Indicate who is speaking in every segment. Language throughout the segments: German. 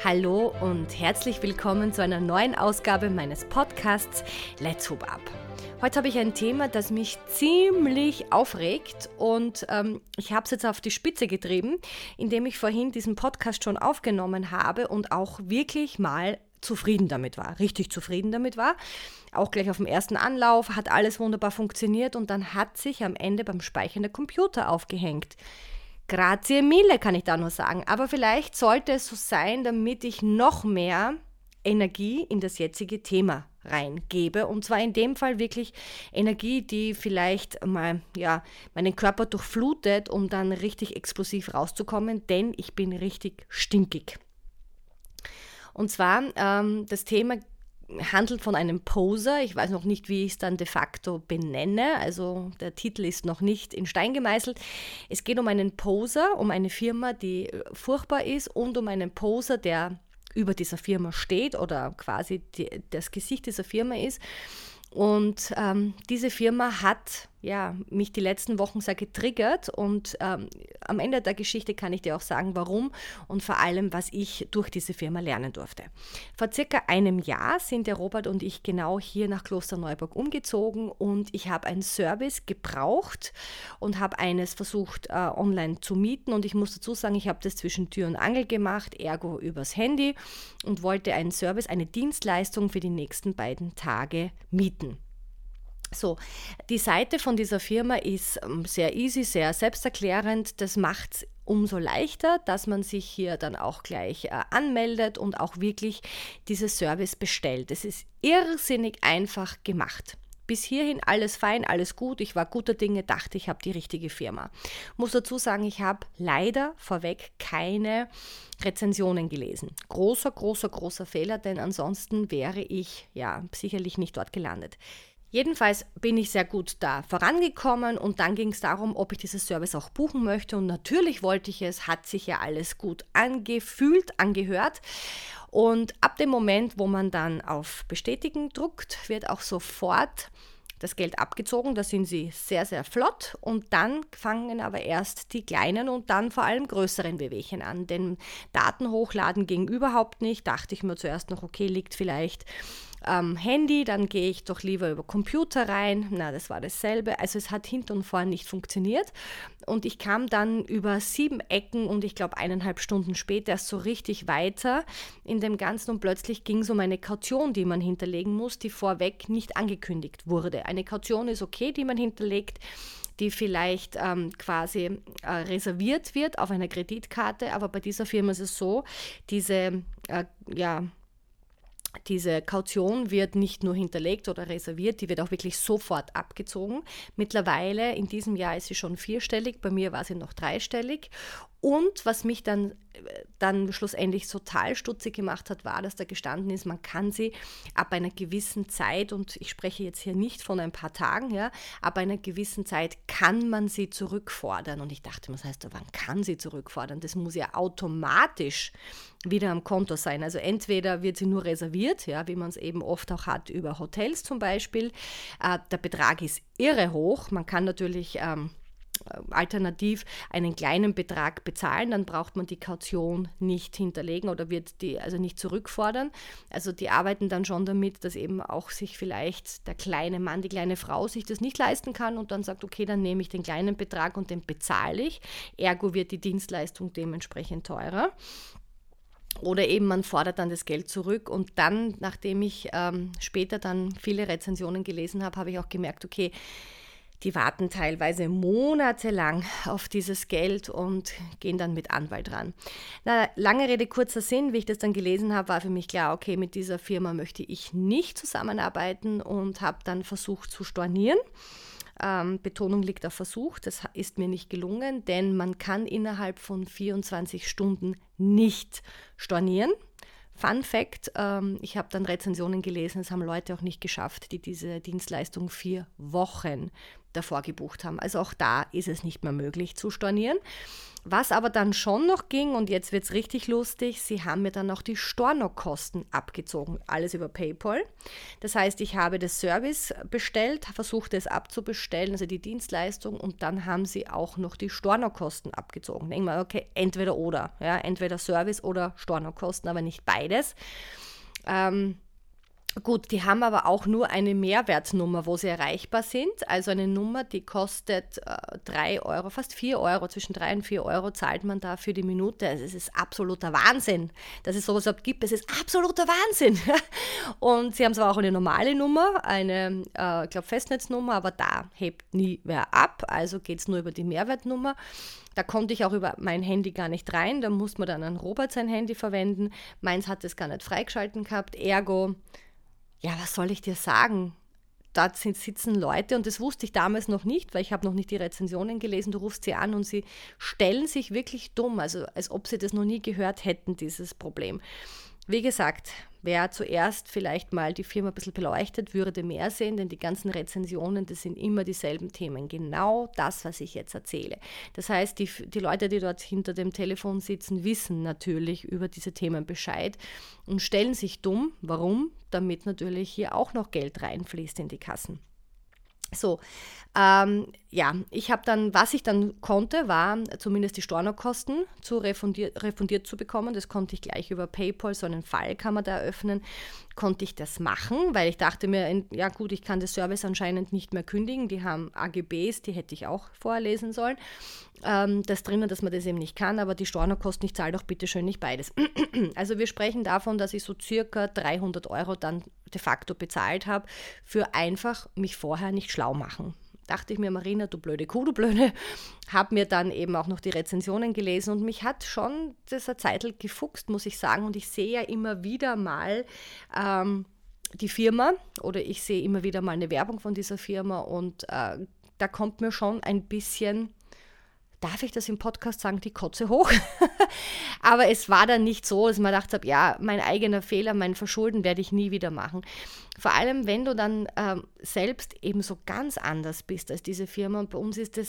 Speaker 1: Hallo und herzlich willkommen zu einer neuen Ausgabe meines Podcasts Let's Hub Up. Heute habe ich ein Thema, das mich ziemlich aufregt und ich habe es jetzt auf die Spitze getrieben, indem ich vorhin diesen Podcast schon aufgenommen habe und auch wirklich mal zufrieden damit war, richtig zufrieden damit war. Auch gleich auf dem ersten Anlauf hat alles wunderbar funktioniert und dann hat sich am Ende beim Speichern der Computer aufgehängt. Grazie mille, kann ich da nur sagen. Aber vielleicht sollte es so sein, damit ich noch mehr Energie in das jetzige Thema reingebe. Und zwar in dem Fall wirklich Energie, die vielleicht mal meinen Körper durchflutet, um dann richtig explosiv rauszukommen, denn ich bin richtig stinkig. Und zwar das Thema handelt von einem Poser. Ich weiß noch nicht, wie ich es dann de facto benenne. Also der Titel ist noch nicht in Stein gemeißelt. Es geht um einen Poser, um eine Firma, die furchtbar ist und um einen Poser, der über dieser Firma steht oder quasi das Gesicht dieser Firma ist. Und diese Firma hat mich die letzten Wochen sehr getriggert und am Ende der Geschichte kann ich dir auch sagen, warum und vor allem, was ich durch diese Firma lernen durfte. Vor circa einem Jahr sind der Robert und ich genau hier nach Klosterneuburg umgezogen und ich habe einen Service gebraucht und habe eines versucht online zu mieten und ich muss dazu sagen, ich habe das zwischen Tür und Angel gemacht, ergo übers Handy und wollte einen Service, eine Dienstleistung für die nächsten beiden Tage mieten. So, die Seite von dieser Firma ist sehr easy, sehr selbsterklärend. Das macht es umso leichter, dass man sich hier dann auch gleich anmeldet und auch wirklich dieses Service bestellt. Es ist irrsinnig einfach gemacht. Bis hierhin alles fein, alles gut. Ich war guter Dinge, dachte, ich habe die richtige Firma. Muss dazu sagen, ich habe leider vorweg keine Rezensionen gelesen. Großer Fehler, denn ansonsten wäre ich sicherlich nicht dort gelandet. Jedenfalls bin ich sehr gut da vorangekommen und dann ging es darum, ob ich dieses Service auch buchen möchte und natürlich wollte ich es, hat sich ja alles gut angefühlt, angehört und ab dem Moment, wo man dann auf Bestätigen drückt, wird auch sofort das Geld abgezogen, da sind sie sehr, sehr flott und dann fangen aber erst die kleinen und dann vor allem größeren Wehwehchen an, denn Daten hochladen ging überhaupt nicht, dachte ich mir zuerst noch, okay, liegt vielleicht am Handy, dann gehe ich doch lieber über Computer rein, das war dasselbe, also es hat hinten und vorne nicht funktioniert und ich kam dann über 7 Ecken und ich glaube 1,5 Stunden später erst so richtig weiter in dem Ganzen und plötzlich ging es um eine Kaution, die man hinterlegen muss, die vorweg nicht angekündigt wurde. Eine Kaution ist okay, die man hinterlegt, die vielleicht quasi reserviert wird auf einer Kreditkarte, aber bei dieser Firma ist es so, diese Kaution wird nicht nur hinterlegt oder reserviert, die wird auch wirklich sofort abgezogen. Mittlerweile, in diesem Jahr ist sie schon 4-stellig, bei mir war sie noch 3-stellig. Und was mich dann schlussendlich total stutzig gemacht hat, war, dass da gestanden ist, man kann sie ab einer gewissen Zeit, und ich spreche jetzt hier nicht von ein paar Tagen, ab einer gewissen Zeit kann man sie zurückfordern. Und ich dachte, was heißt, wann kann sie zurückfordern? Das muss ja automatisch wieder am Konto sein. Also entweder wird sie nur reserviert, wie man es eben oft auch hat über Hotels zum Beispiel. Der Betrag ist irre hoch. Man kann natürlich alternativ einen kleinen Betrag bezahlen, dann braucht man die Kaution nicht hinterlegen oder wird die also nicht zurückfordern. Also die arbeiten dann schon damit, dass eben auch sich vielleicht der kleine Mann, die kleine Frau sich das nicht leisten kann und dann sagt, okay, dann nehme ich den kleinen Betrag und den bezahle ich. Ergo wird die Dienstleistung dementsprechend teurer. Oder eben man fordert dann das Geld zurück und dann, nachdem ich später dann viele Rezensionen gelesen habe, habe ich auch gemerkt, okay, die warten teilweise monatelang auf dieses Geld und gehen dann mit Anwalt ran. Lange Rede, kurzer Sinn, wie ich das dann gelesen habe, war für mich klar, okay, mit dieser Firma möchte ich nicht zusammenarbeiten und habe dann versucht zu stornieren. Betonung liegt auf Versuch, das ist mir nicht gelungen, denn man kann innerhalb von 24 Stunden nicht stornieren. Fun Fact, ich habe dann Rezensionen gelesen, es haben Leute auch nicht geschafft, die diese Dienstleistung 4 Wochen davor gebucht haben. Also auch da ist es nicht mehr möglich zu stornieren. Was aber dann schon noch ging, und jetzt wird es richtig lustig, sie haben mir dann auch die Stornokosten abgezogen, alles über PayPal. Das heißt, ich habe das Service bestellt, versuchte es abzubestellen, also die Dienstleistung, und dann haben sie auch noch die Stornokosten abgezogen. Denke mal, okay, entweder oder, ja, entweder Service oder Stornokosten, aber nicht beides. Gut, die haben aber auch nur eine Mehrwertnummer, wo sie erreichbar sind. Also eine Nummer, die kostet 3 Euro, fast 4 Euro, zwischen 3 und 4 Euro zahlt man da für die Minute. Also es ist absoluter Wahnsinn, dass es sowas überhaupt gibt. Es ist absoluter Wahnsinn. Und sie haben zwar auch eine normale Nummer, eine, ich glaube, Festnetznummer, aber da hebt nie wer ab. Also geht es nur über die Mehrwertnummer. Da konnte ich auch über mein Handy gar nicht rein. Da musste man dann an Robert sein Handy verwenden. Meins hat es gar nicht freigeschalten gehabt. Ergo, ja, was soll ich dir sagen? Da sitzen Leute, und das wusste ich damals noch nicht, weil ich habe noch nicht die Rezensionen gelesen. Du rufst sie an und sie stellen sich wirklich dumm, also als ob sie das noch nie gehört hätten, dieses Problem. Wie gesagt, wer zuerst vielleicht mal die Firma ein bisschen beleuchtet, würde mehr sehen, denn die ganzen Rezensionen, das sind immer dieselben Themen. Genau das, was ich jetzt erzähle. Das heißt, die Leute, die dort hinter dem Telefon sitzen, wissen natürlich über diese Themen Bescheid und stellen sich dumm. Warum? Damit natürlich hier auch noch Geld reinfließt in die Kassen. So, ja, was ich dann konnte, war zumindest die Stornokosten refundiert zu bekommen. Das konnte ich gleich über PayPal, so einen Fall kann man da eröffnen, konnte ich das machen, weil ich dachte mir, ja gut, ich kann das Service anscheinend nicht mehr kündigen. Die haben AGBs, die hätte ich auch vorher lesen sollen. Das drinnen, dass man das eben nicht kann, aber die Stornokosten, ich zahle doch bitte schön nicht beides. Also wir sprechen davon, dass ich so circa 300 Euro dann de facto bezahlt habe, für einfach mich vorher nicht schlau machen. Dachte ich mir, Marina, du blöde Kuh, du blöde, habe mir dann eben auch noch die Rezensionen gelesen und mich hat schon das eine Zeitl gefuchst, muss ich sagen, und ich sehe ja immer wieder mal die Firma oder ich sehe immer wieder mal eine Werbung von dieser Firma und da kommt mir schon ein bisschen, darf ich das im Podcast sagen, die Kotze hoch? Aber es war dann nicht so, dass man gedacht habe, ja, mein eigener Fehler, mein Verschulden werde ich nie wieder machen. Vor allem, wenn du dann selbst eben so ganz anders bist als diese Firma. Und bei uns ist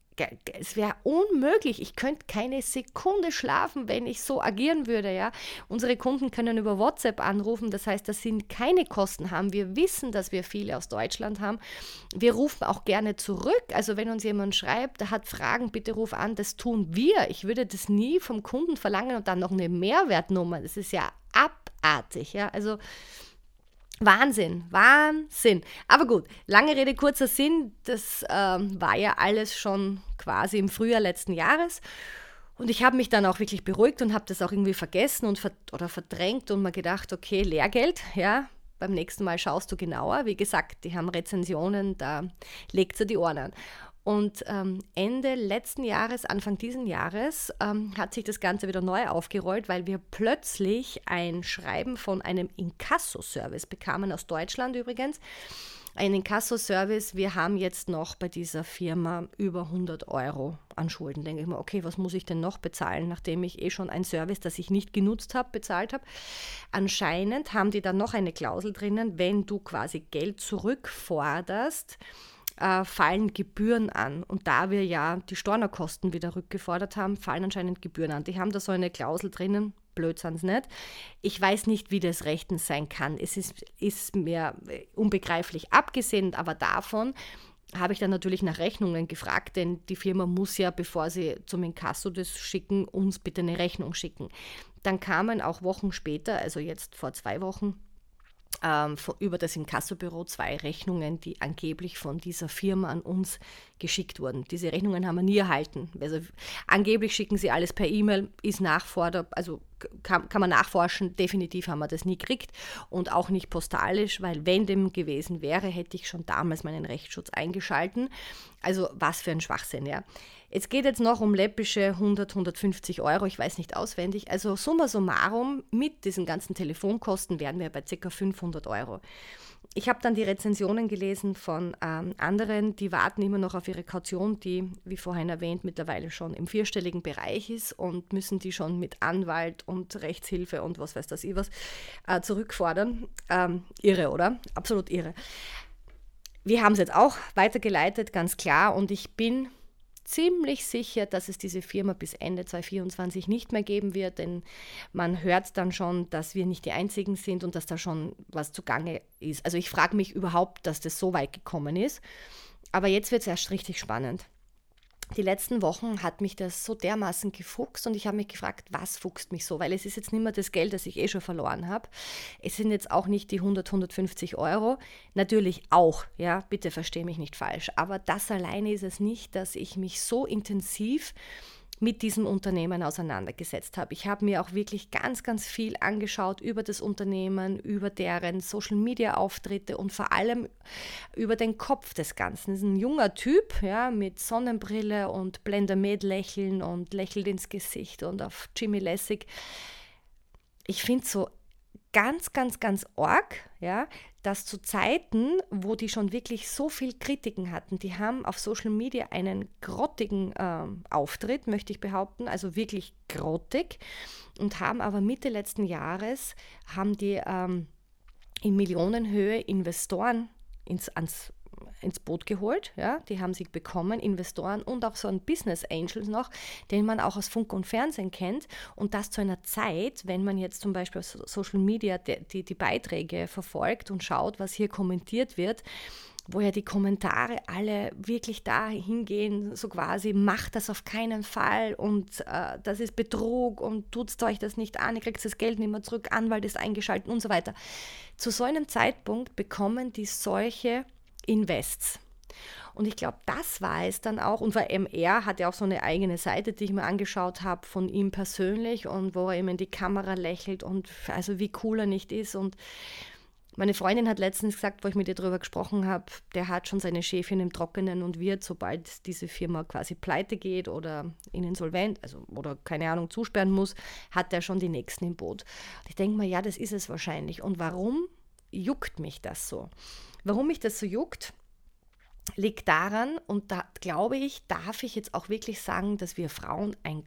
Speaker 1: es wäre unmöglich. Ich könnte keine Sekunde schlafen, wenn ich so agieren würde. Ja? Unsere Kunden können über WhatsApp anrufen. Das heißt, dass sie keine Kosten haben. Wir wissen, dass wir viele aus Deutschland haben. Wir rufen auch gerne zurück. Also wenn uns jemand schreibt, der hat Fragen, bitte ruf an. Das tun wir. Ich würde das nie vom Kunden verlangen und dann noch eine Mehrwertnummer. Das ist ja abartig. Ja? Also Wahnsinn. Aber gut, lange Rede, kurzer Sinn, das war ja alles schon quasi im Frühjahr letzten Jahres und ich habe mich dann auch wirklich beruhigt und habe das auch irgendwie vergessen und verdrängt und mir gedacht, okay, Lehrgeld, ja, beim nächsten Mal schaust du genauer. Wie gesagt, die haben Rezensionen, da legt sie die Ohren an. Und Ende letzten Jahres, Anfang diesen Jahres hat sich das Ganze wieder neu aufgerollt, weil wir plötzlich ein Schreiben von einem Inkasso-Service bekamen, aus Deutschland übrigens. Ein Inkasso-Service, wir haben jetzt noch bei dieser Firma über 100 Euro an Schulden. Denke ich mir, okay, was muss ich denn noch bezahlen, nachdem ich schon ein Service, das ich nicht genutzt habe, bezahlt habe. Anscheinend haben die dann noch eine Klausel drinnen, wenn du quasi Geld zurückforderst, fallen Gebühren an. Und da wir ja die Stornokosten wieder rückgefordert haben, fallen anscheinend Gebühren an. Die haben da so eine Klausel drinnen, blöd sind es nicht. Ich weiß nicht, wie das rechtens sein kann. Es ist mir unbegreiflich. Abgesehen aber davon habe ich dann natürlich nach Rechnungen gefragt, denn die Firma muss ja, bevor sie zum Inkasso das schicken, uns bitte eine Rechnung schicken. Dann kamen auch Wochen später, also jetzt vor 2 Wochen, über das Inkassobüro 2 Rechnungen, die angeblich von dieser Firma an uns geschickt wurden. Diese Rechnungen haben wir nie erhalten. Also angeblich schicken sie alles per E-Mail, ist also kann man nachforschen, definitiv haben wir das nie gekriegt und auch nicht postalisch, weil wenn dem gewesen wäre, hätte ich schon damals meinen Rechtsschutz eingeschalten. Also was für ein Schwachsinn, ja. Es geht jetzt noch um läppische 150 Euro, ich weiß nicht auswendig. Also summa summarum, mit diesen ganzen Telefonkosten wären wir bei ca. 500 Euro. Ich habe dann die Rezensionen gelesen von anderen, die warten immer noch auf ihre Kaution, die, wie vorhin erwähnt, mittlerweile schon im 4-stelligen Bereich ist und müssen die schon mit Anwalt und Rechtshilfe und was weiß das ich was zurückfordern. Irre, oder? Absolut irre. wir haben es jetzt auch weitergeleitet, ganz klar, und ich bin ziemlich sicher, dass es diese Firma bis Ende 2024 nicht mehr geben wird, denn man hört dann schon, dass wir nicht die Einzigen sind und dass da schon was zugange ist. Also ich frage mich überhaupt, dass das so weit gekommen ist. Aber jetzt wird es erst richtig spannend. Die letzten Wochen hat mich das so dermaßen gefuchst und ich habe mich gefragt, was fuchst mich so? Weil es ist jetzt nicht mehr das Geld, das ich schon verloren habe. Es sind jetzt auch nicht die 100, 150 Euro. Natürlich auch, ja, bitte verstehe mich nicht falsch. Aber das alleine ist es nicht, dass ich mich so intensiv mit diesem Unternehmen auseinandergesetzt habe. Ich habe mir auch wirklich ganz, ganz viel angeschaut über das Unternehmen, über deren Social-Media-Auftritte und vor allem über den Kopf des Ganzen. Das ist ein junger Typ, ja, mit Sonnenbrille und Blender-Med-Lächeln und lächelt ins Gesicht und auf Jimmy Lässig. Ich finde so ganz, ganz, ganz arg, ja, dass zu Zeiten, wo die schon wirklich so viel Kritiken hatten, die haben auf Social Media einen grottigen Auftritt, möchte ich behaupten, also wirklich grottig, und haben aber Mitte letzten Jahres, haben die in Millionenhöhe Investoren ins Boot geholt, ja, die haben sie bekommen, Investoren und auch so ein Business Angels noch, den man auch aus Funk und Fernsehen kennt, und das zu einer Zeit, wenn man jetzt zum Beispiel auf Social Media die Beiträge verfolgt und schaut, was hier kommentiert wird, wo ja die Kommentare alle wirklich dahin gehen, so quasi, macht das auf keinen Fall und das ist Betrug und tut's euch das nicht an, ihr kriegt das Geld nicht mehr zurück, Anwalt ist eingeschaltet und so weiter. Zu so einem Zeitpunkt bekommen die solche Invests. Und ich glaube, das war es dann auch. Und weil MR hat ja auch so eine eigene Seite, die ich mir angeschaut habe von ihm persönlich und wo er immer in die Kamera lächelt und also wie cool er nicht ist. Und meine Freundin hat letztens gesagt, wo ich mit ihr darüber gesprochen habe, der hat schon seine Schäfchen im Trockenen und wird, sobald diese Firma quasi pleite geht oder in insolvent, also oder keine Ahnung, zusperren muss, hat er schon die nächsten im Boot. Ich denke mal, ja, das ist es wahrscheinlich. Und warum juckt mich das so? Warum mich das so juckt, liegt daran, und da glaube ich, darf ich jetzt auch wirklich sagen, dass wir Frauen einen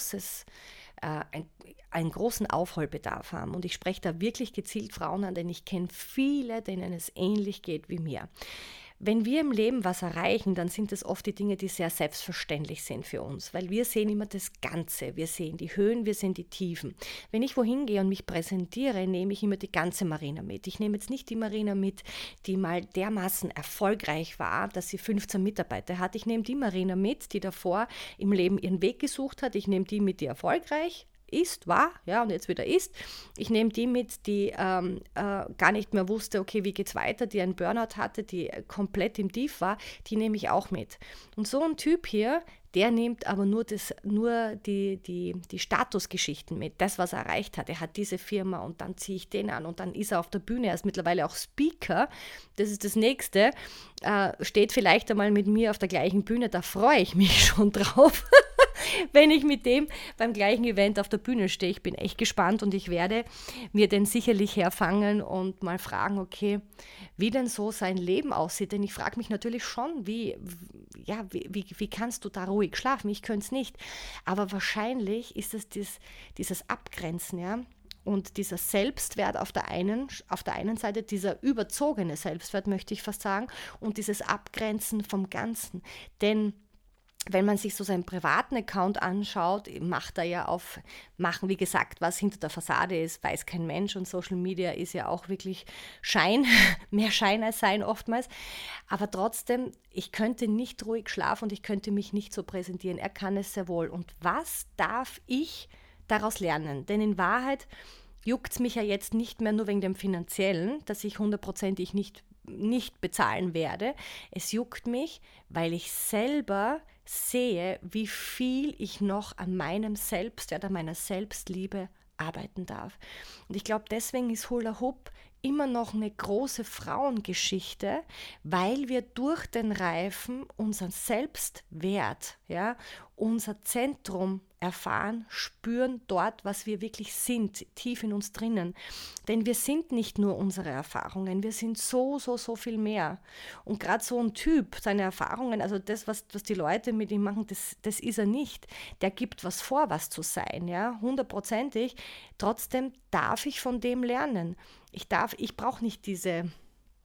Speaker 1: großen Aufholbedarf haben. Und ich spreche da wirklich gezielt Frauen an, denn ich kenne viele, denen es ähnlich geht wie mir. Wenn wir im Leben was erreichen, dann sind es oft die Dinge, die sehr selbstverständlich sind für uns, weil wir sehen immer das Ganze. Wir sehen die Höhen, wir sehen die Tiefen. Wenn ich wohin gehe und mich präsentiere, nehme ich immer die ganze Marina mit. Ich nehme jetzt nicht die Marina mit, die mal dermaßen erfolgreich war, dass sie 15 Mitarbeiter hat. Ich nehme die Marina mit, die davor im Leben ihren Weg gesucht hat. Ich nehme die mit, die erfolgreich war, ja, und jetzt wieder ist. Ich nehme die mit, die gar nicht mehr wusste, okay, wie geht's weiter, die einen Burnout hatte, die komplett im Tief war, die nehme ich auch mit. Und so ein Typ hier, der nimmt aber nur die Statusgeschichten mit, das, was er erreicht hat. Er hat diese Firma und dann ziehe ich den an und dann ist er auf der Bühne, er ist mittlerweile auch Speaker, das ist das Nächste, steht vielleicht einmal mit mir auf der gleichen Bühne, da freue ich mich schon drauf. Wenn ich mit dem beim gleichen Event auf der Bühne stehe. Ich bin echt gespannt und ich werde mir den sicherlich herfangen und mal fragen, okay, wie denn so sein Leben aussieht. Denn ich frage mich natürlich schon, wie kannst du da ruhig schlafen? Ich könnte es nicht. Aber wahrscheinlich ist es dieses Abgrenzen, ja. Und dieser Selbstwert auf der einen Seite, dieser überzogene Selbstwert, möchte ich fast sagen, und dieses Abgrenzen vom Ganzen. Denn wenn man sich so seinen privaten Account anschaut, macht er ja wie gesagt, was hinter der Fassade ist, weiß kein Mensch, und Social Media ist ja auch wirklich Schein, mehr Schein als Sein oftmals, aber trotzdem, ich könnte nicht ruhig schlafen und ich könnte mich nicht so präsentieren, er kann es sehr wohl. Und was darf ich daraus lernen? Denn in Wahrheit juckt es mich ja jetzt nicht mehr nur wegen dem Finanziellen, dass ich 100%ig nicht bezahlen werde. Es juckt mich, weil ich selber sehe, wie viel ich noch an meinem Selbstwert, an meiner Selbstliebe arbeiten darf. Und ich glaube, deswegen ist Hula Hoop immer noch eine große Frauengeschichte, weil wir durch den Reifen unseren Selbstwert, ja, unser Zentrum erfahren, spüren dort, was wir wirklich sind, tief in uns drinnen. Denn wir sind nicht nur unsere Erfahrungen, wir sind so viel mehr. Und gerade so ein Typ, seine Erfahrungen, also das, was die Leute mit ihm machen, das ist er nicht. Der gibt was vor, was zu sein, ja, 100%ig. Trotzdem darf ich von dem lernen. Ich brauche nicht diese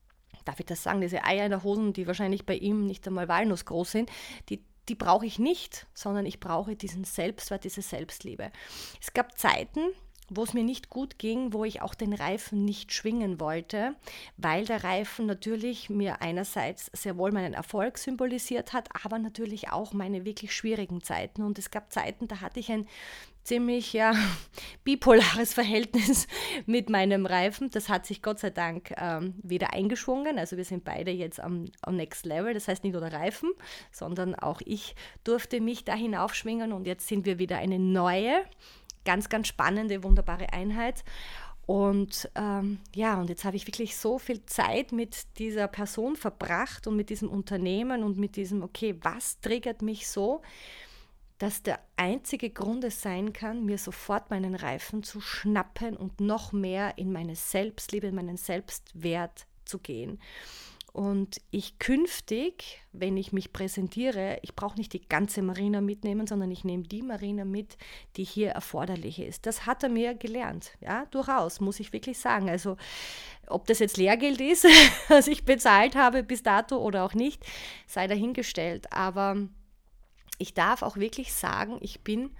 Speaker 1: darf ich das sagen, diese Eier in der Hosen, die wahrscheinlich bei ihm nicht einmal walnussgroß sind, die brauche ich nicht, sondern ich brauche diesen Selbstwert, diese Selbstliebe. Es gab Zeiten, wo es mir nicht gut ging, wo ich auch den Reifen nicht schwingen wollte, weil der Reifen natürlich mir einerseits sehr wohl meinen Erfolg symbolisiert hat, aber natürlich auch meine wirklich schwierigen Zeiten. Und es gab Zeiten, da hatte ich ein ziemlich bipolares Verhältnis mit meinem Reifen. Das hat sich Gott sei Dank wieder eingeschwungen. Also wir sind beide jetzt am Next Level. Das heißt nicht nur der Reifen, sondern auch ich durfte mich da hinaufschwingen und jetzt sind wir wieder eine neue, ganz, ganz spannende, wunderbare Einheit. Und und jetzt habe ich wirklich so viel Zeit mit dieser Person verbracht und mit diesem Unternehmen und mit diesem, okay, was triggert mich so, dass der einzige Grund es sein kann, mir sofort meinen Reifen zu schnappen und noch mehr in meine Selbstliebe, in meinen Selbstwert zu gehen. Und ich künftig, wenn ich mich präsentiere, ich brauche nicht die ganze Marina mitnehmen, sondern ich nehme die Marina mit, die hier erforderlich ist. Das hat er mir gelernt, ja, durchaus, muss ich wirklich sagen. Also ob das jetzt Lehrgeld ist, was ich bezahlt habe bis dato oder auch nicht, sei dahingestellt. Aber ich darf auch wirklich sagen, ich bin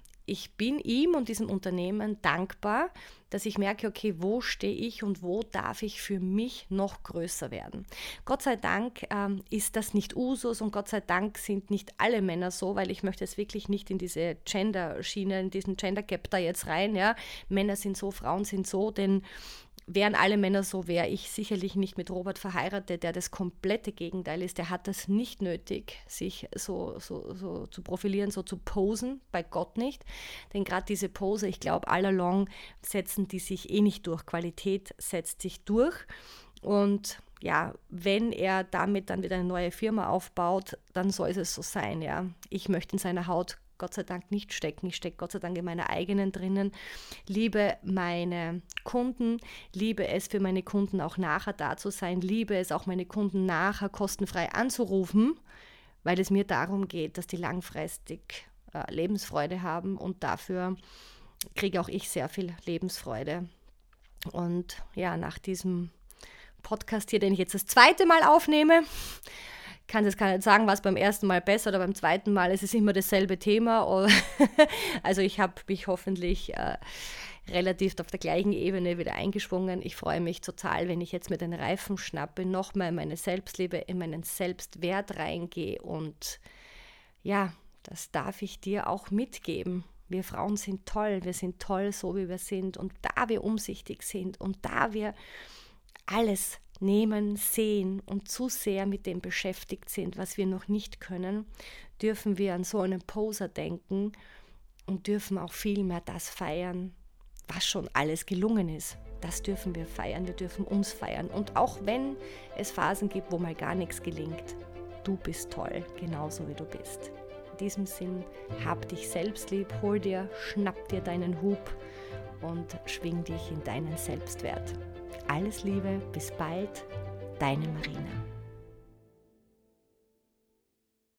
Speaker 1: ihm und diesem Unternehmen dankbar, dass ich merke, okay, wo stehe ich und wo darf ich für mich noch größer werden. Gott sei Dank ist das nicht Usus und Gott sei Dank sind nicht alle Männer so, weil ich möchte jetzt wirklich nicht in diese Gender-Schiene, in diesen Gender-Gap da jetzt rein. Ja. Männer sind so, Frauen sind so, denn wären alle Männer so, wäre ich sicherlich nicht mit Robert verheiratet, der das komplette Gegenteil ist. Der hat das nicht nötig, sich so zu profilieren, so zu posen, bei Gott nicht. Denn gerade diese Pose, ich glaube, all along setzen die sich eh nicht durch. Qualität setzt sich durch. Und ja, wenn er damit dann wieder eine neue Firma aufbaut, dann soll es so sein. Ja. Ich möchte in seiner Haut Gott sei Dank nicht stecken. Ich stecke Gott sei Dank in meiner eigenen drinnen, liebe meine Kunden, liebe es für meine Kunden auch nachher da zu sein, liebe es auch meine Kunden nachher kostenfrei anzurufen, weil es mir darum geht, dass die langfristig Lebensfreude haben und dafür kriege auch ich sehr viel Lebensfreude. Und ja, nach diesem Podcast hier, den ich jetzt das zweite Mal aufnehme, kann jetzt gar nicht sagen, was beim ersten Mal besser oder beim zweiten Mal. Es ist immer dasselbe Thema. Also ich habe mich hoffentlich relativ auf der gleichen Ebene wieder eingeschwungen. Ich freue mich total, wenn ich jetzt mit den Reifen schnappe, nochmal in meine Selbstliebe, in meinen Selbstwert reingehe. Und ja, das darf ich dir auch mitgeben. Wir Frauen sind toll, wir sind toll, so wie wir sind. Und da wir umsichtig sind und da wir alles nehmen, sehen und zu sehr mit dem beschäftigt sind, was wir noch nicht können, dürfen wir an so einen Poser denken und dürfen auch viel mehr das feiern, was schon alles gelungen ist. Das dürfen wir feiern, wir dürfen uns feiern. Und auch wenn es Phasen gibt, wo mal gar nichts gelingt, du bist toll, genauso wie du bist. In diesem Sinn, hab dich selbst lieb, schnapp dir deinen Hub und schwing dich in deinen Selbstwert. Alles Liebe, bis bald, deine Marina.